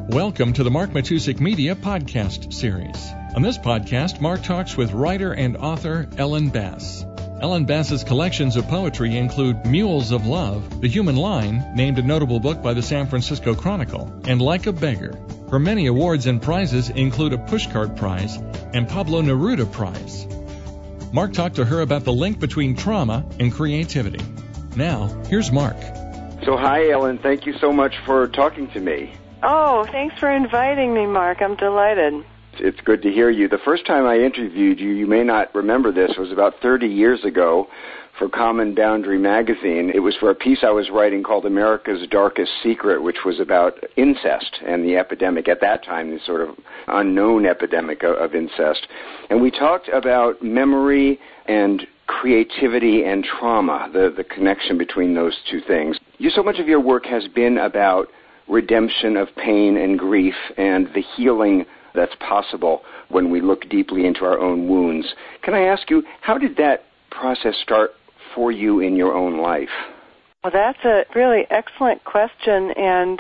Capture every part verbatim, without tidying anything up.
Welcome to the Mark Matusik Media podcast series. On this podcast, Mark talks with writer and author Ellen Bass. Ellen Bass's collections of poetry include Mules of Love, The Human Line, named a notable book by the San Francisco Chronicle, and Like a Beggar. Her many awards and prizes include a Pushcart Prize and Pablo Neruda Prize. Mark talked to her about the link between trauma and creativity. Now, here's Mark. So hi, Ellen. Thank you so much for talking to me. Oh, thanks for inviting me, Mark. I'm delighted. It's good to hear you. The first time I interviewed you, you may not remember this, was about thirty years ago for Common Boundary magazine. It was for a piece I was writing called America's Darkest Secret, which was about incest and the epidemic at that time, the sort of unknown epidemic of, of incest. And we talked about memory and creativity and trauma, the, the connection between those two things. You, so much of your work has been about redemption of pain and grief and the healing that's possible when we look deeply into our own wounds. Can I ask you, how did that process start for you in your own life? Well, that's a really excellent question and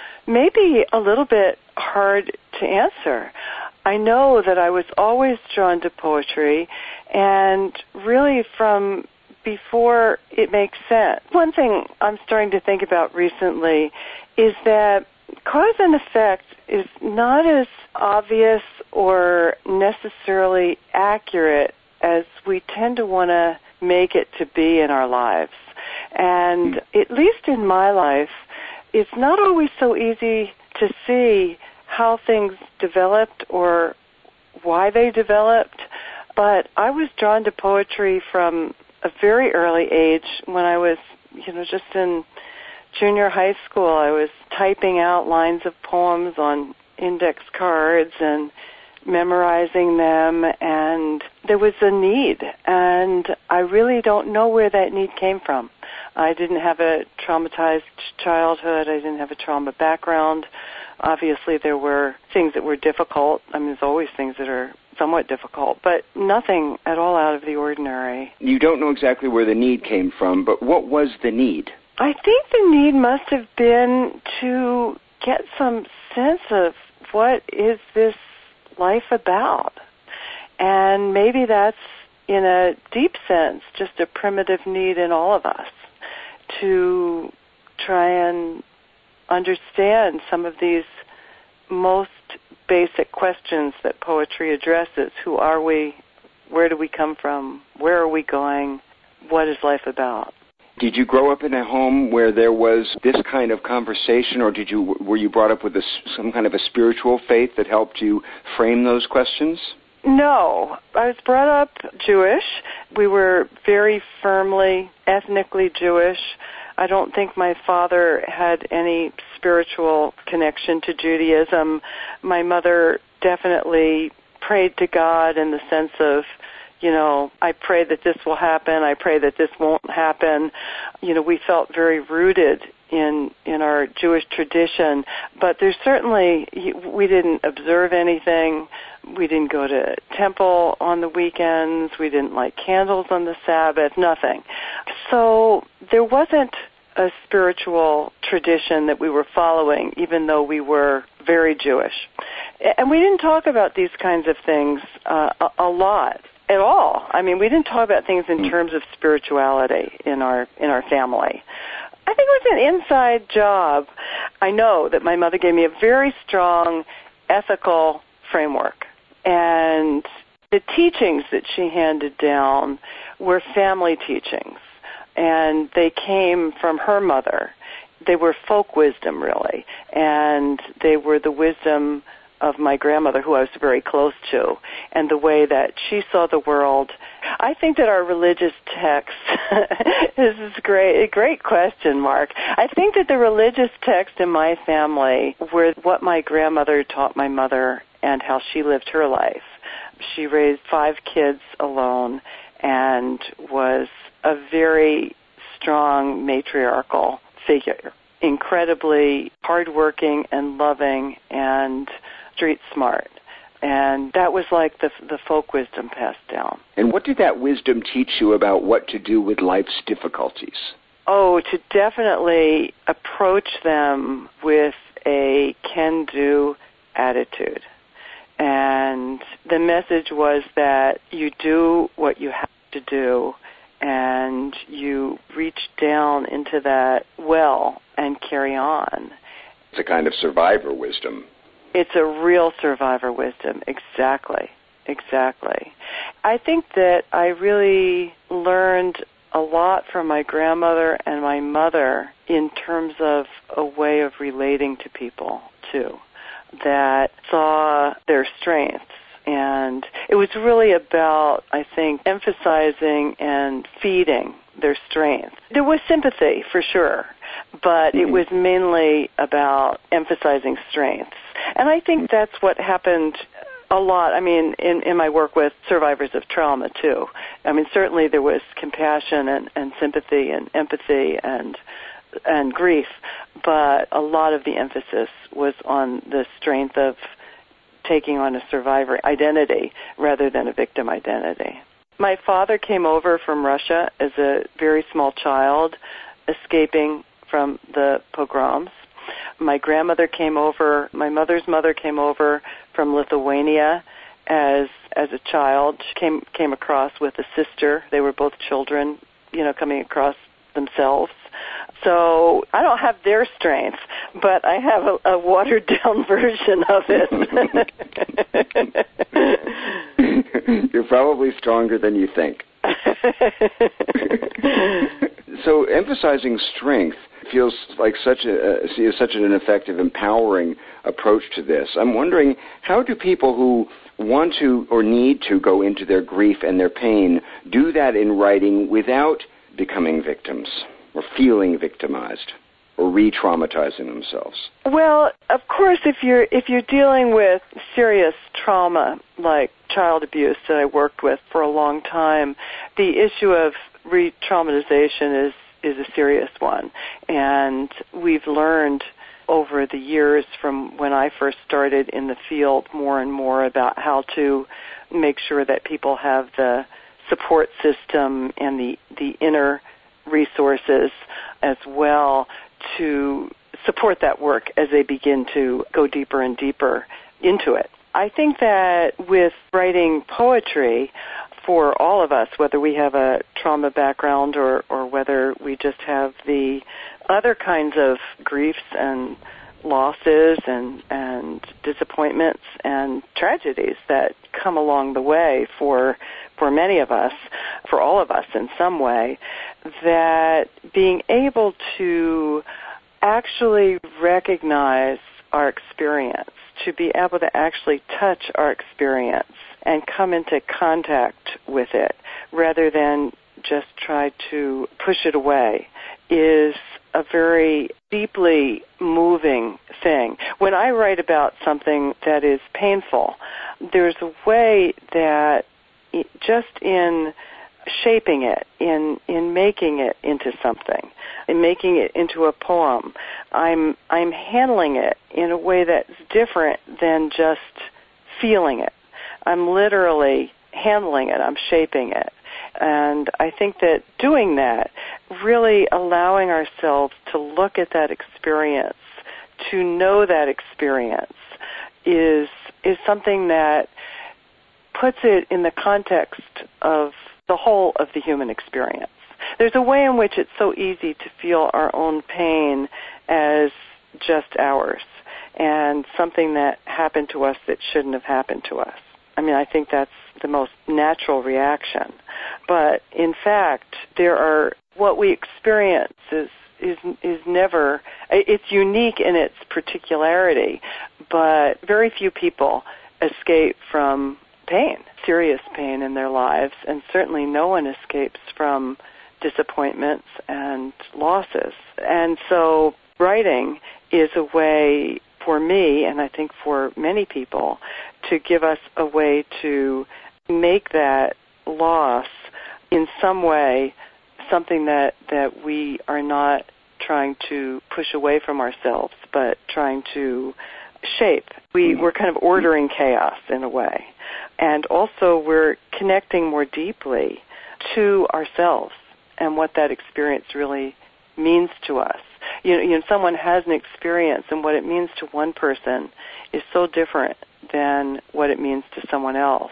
maybe a little bit hard to answer. I know that I was always drawn to poetry, and really from before it makes sense. One thing I'm starting to think about recently is that cause and effect is not as obvious or necessarily accurate as we tend to want to make it to be in our lives. And at least in my life, it's not always so easy to see how things developed or why they developed, but I was drawn to poetry from a very early age. When I was, you know, just in junior high school, I was typing out lines of poems on index cards and memorizing them, and there was a need, and I really don't know where that need came from. I didn't have a traumatized childhood. I didn't have a trauma background. Obviously, there were things that were difficult. I mean, there's always things that are somewhat difficult, but nothing at all out of the ordinary. You don't know exactly where the need came from, but what was the need? I think the need must have been to get some sense of what is this life about. And maybe that's, in a deep sense, just a primitive need in all of us to try and understand some of these most basic questions that poetry addresses. Who are we? Where do we come from? Where are we going? What is life about? Did you grow up in a home where there was this kind of conversation, or did you were you brought up with a, some kind of a spiritual faith that helped you frame those questions? No. I was brought up Jewish. We were very firmly ethnically Jewish. I don't think my father had any spiritual connection to Judaism. My mother definitely prayed to God in the sense of, you know, I pray that this will happen. I pray that this won't happen. You know, we felt very rooted in in our Jewish tradition. But there's certainly, we didn't observe anything. We didn't go to temple on the weekends. We didn't light candles on the Sabbath, nothing. So there wasn't a spiritual tradition that we were following, even though we were very Jewish. And we didn't talk about these kinds of things uh, a, a lot. At all. I mean, we didn't talk about things in terms of spirituality in our in our family. I think it was an inside job. I know that my mother gave me a very strong ethical framework, and the teachings that she handed down were family teachings, and they came from her mother. They were folk wisdom, really, and they were the wisdom of my grandmother, who I was very close to, and the way that she saw the world. I think that our religious texts, this is great, a great question, Mark. I think that the religious texts in my family were what my grandmother taught my mother and how she lived her life. She raised five kids alone and was a very strong matriarchal figure, incredibly hardworking and loving and street smart. And that was like the the folk wisdom passed down. And what did that wisdom teach you about what to do with life's difficulties? Oh, to definitely approach them with a can-do attitude. And the message was that you do what you have to do, and you reach down into that well and carry on. It's a kind of survivor wisdom. It's a real survivor wisdom, exactly, exactly. I think that I really learned a lot from my grandmother and my mother in terms of a way of relating to people, too, that saw their strengths. And it was really about, I think, emphasizing and feeding their strengths. There was sympathy, for sure, but it was mainly about emphasizing strengths. And I think that's what happened a lot, I mean, in, in my work with survivors of trauma, too. I mean, certainly there was compassion and, and sympathy and empathy and and grief, but a lot of the emphasis was on the strength of taking on a survivor identity rather than a victim identity. My father came over from Russia as a very small child, escaping from the pogroms. My grandmother came over, my mother's mother came over from Lithuania as as a child. She came came across with a sister. They were both children, you know, coming across themselves. So I don't have their strength, but I have a, a watered-down version of it. You're probably stronger than you think. So emphasizing strength feels like such a is such an effective, empowering approach to this. I'm wondering, how do people who want to or need to go into their grief and their pain do that in writing without becoming victims or feeling victimized or re-traumatizing themselves? Well, of course, if you're if you're dealing with serious trauma like child abuse that I worked with for a long time, the issue of re-traumatization is is a serious one. And we've learned over the years from when I first started in the field more and more about how to make sure that people have the support system and the, the inner resources as well to support that work as they begin to go deeper and deeper into it. I think that with writing poetry, for all of us, whether we have a trauma background or, or whether we just have the other kinds of griefs and losses and, and disappointments and tragedies that come along the way for for many of us, for all of us in some way, that being able to actually recognize our experience, to be able to actually touch our experience and come into contact with it rather than just try to push it away is a very deeply moving thing. When I write about something that is painful, there's a way that it, just in shaping it, in in making it into something, in making it into a poem, I'm I'm handling it in a way that's different than just feeling it. I'm literally handling it. I'm shaping it. And I think that doing that, really allowing ourselves to look at that experience, to know that experience, is is something that puts it in the context of the whole of the human experience. There's a way in which it's so easy to feel our own pain as just ours and something that happened to us that shouldn't have happened to us. I mean, I think that's the most natural reaction. But in fact, there are, what we experience is, is, is never, it's unique in its particularity, but very few people escape from pain, serious pain in their lives, and certainly no one escapes from disappointments and losses. And so writing is a way for me, and I think for many people, to give us a way to make that loss in some way something that, that we are not trying to push away from ourselves, but trying to shape. We, we're kind of ordering chaos in a way. And also we're connecting more deeply to ourselves and what that experience really means to us. You know, you know, someone has an experience, and what it means to one person is so different than what it means to someone else.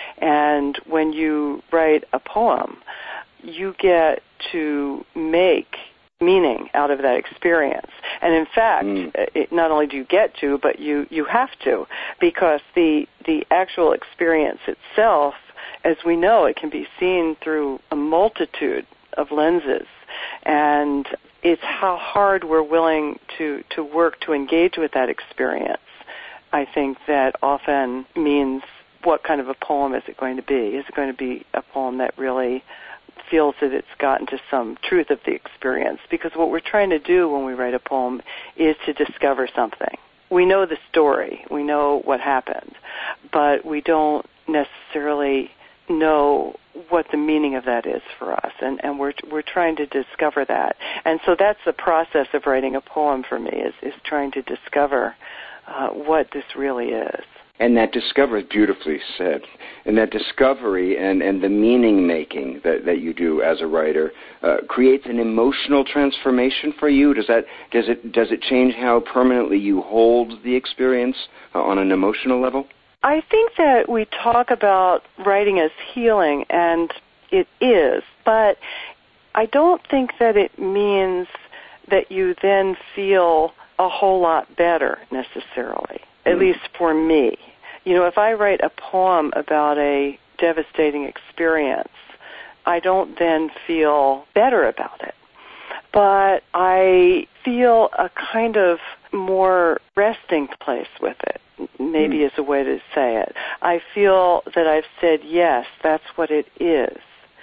And when you write a poem, you get to make meaning out of that experience. And in fact, mm. it, not only do you get to, but you, you have to, because the the actual experience itself, as we know, it can be seen through a multitude of lenses. And it's how hard we're willing to, to work to engage with that experience, I think, that often means what kind of a poem is it going to be? Is it going to be a poem that really feels that it's gotten to some truth of the experience? Because what we're trying to do when we write a poem is to discover something. We know the story, we know what happened, but we don't necessarily know what the meaning of that is for us, and, and we're we're trying to discover that. And so that's the process of writing a poem for me, is, is trying to discover uh, what this really is. And that discovery is beautifully said. And that discovery and, and the meaning-making that, that you do as a writer uh, creates an emotional transformation for you? Does that does it does it change how permanently you hold the experience uh, on an emotional level? I think that we talk about writing as healing, and it is, but I don't think that it means that you then feel a whole lot better necessarily, mm. at least for me. You know, if I write a poem about a devastating experience, I don't then feel better about it. But I feel a kind of more resting place with it, maybe mm. is a way to say it. I feel that I've said, yes, that's what it is.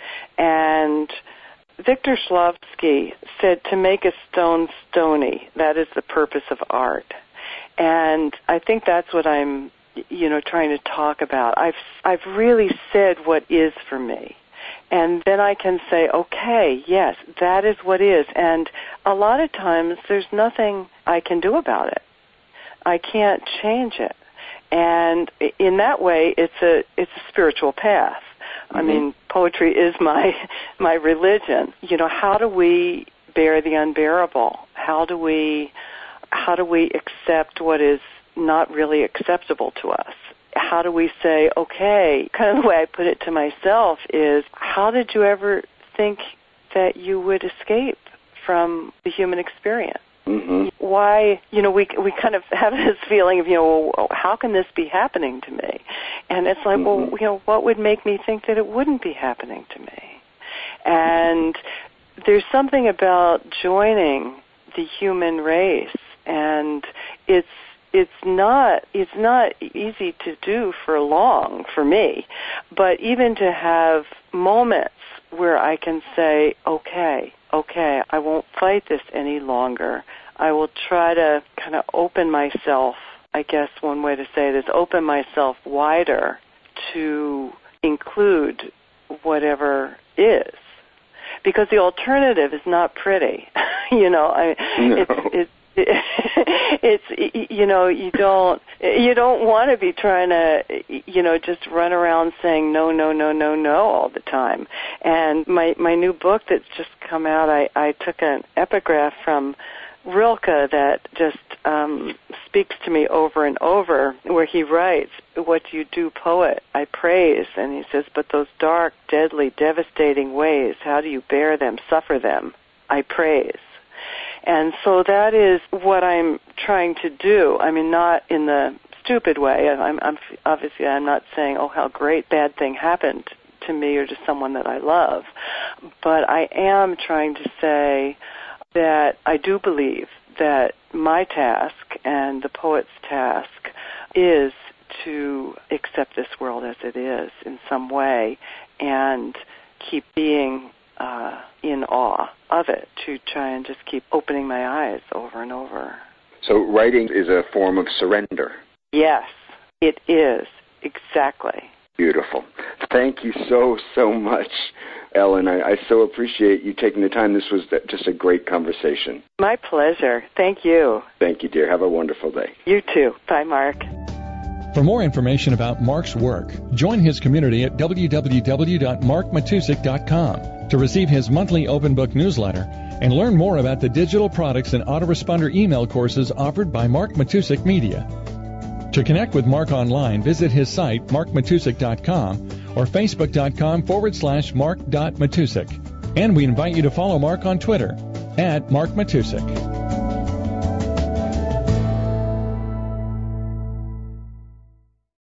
And Victor Shklovsky said, to make a stone stony, that is the purpose of art. And I think that's what I'm, you know, trying to talk about. I've I've really said what is for me. And then I can say, okay, yes, that is what is. And a lot of times there's nothing I can do about it. I can't change it. And in that way, it's a it's a spiritual path. Mm-hmm. I mean, poetry is my my religion. You know, how do we bear the unbearable? How do we how do we accept what is not really acceptable to us? How do we say, okay, kind of the way I put it to myself is, how did you ever think that you would escape from the human experience? Mm-hmm. Why, you know, we we kind of have this feeling of, you know, well, how can this be happening to me? And it's like, mm-hmm. well, you know, what would make me think that it wouldn't be happening to me? And there's something about joining the human race, and it's It's not it's not easy to do for long for me, but even to have moments where I can say, okay, okay, I won't fight this any longer. I will try to kind of open myself, I guess one way to say it is open myself wider to include whatever is. Because the alternative is not pretty. you know, I no. it's it's it's you know you don't you don't want to be trying to you know just run around saying no no no no no all the time. And my my new book that's just come out, I, I took an epigraph from Rilke that just um, speaks to me over and over, where he writes, "What you do, poet, I praise." And he says, "But those dark, deadly, devastating ways, how do you bear them, suffer them? I praise." And so that is what I'm trying to do. I mean, not in the stupid way. I'm, I'm obviously I'm not saying, oh, how great bad thing happened to me or to someone that I love. But I am trying to say that I do believe that my task and the poet's task is to accept this world as it is in some way and keep being uh, in awe of it, to try and just keep opening my eyes over and over. So writing is a form of surrender. Yes, it is. Exactly. Beautiful. Thank you so, so much, Ellen. I, I so appreciate you taking the time. This was just a great conversation. My pleasure. Thank you. Thank you, dear. Have a wonderful day. You too. Bye, Mark. For more information about Mark's work, join his community at w w w dot mark matusik dot com. To receive his monthly open book newsletter and learn more about the digital products and autoresponder email courses offered by Mark Matusik Media. To connect with Mark online, visit his site, mark matusik dot com, or facebook.com forward slash mark.matusik. And we invite you to follow Mark on Twitter, at Mark Matusik.